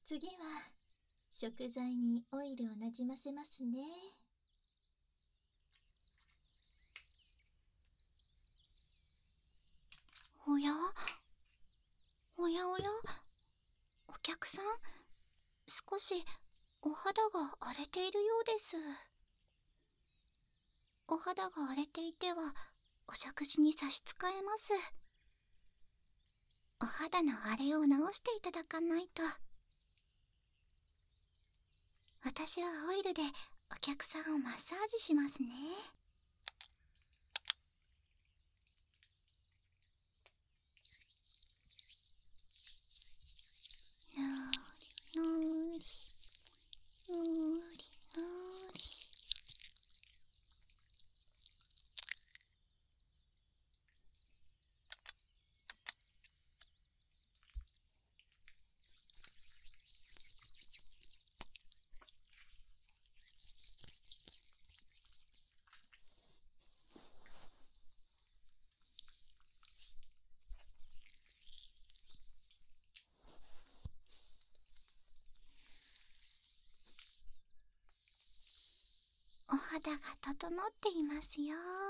次は食材にオイルをなじませますね。 おやおやおや、お客さん、少しお肌が荒れているようです。お肌が荒れていてはお食事に差し支えます。お肌の荒れを直していただかないと。私はオイルでお客さんをマッサージしますね。ぬーりぬーりぬーりぬーり。お肌が整っていますよ。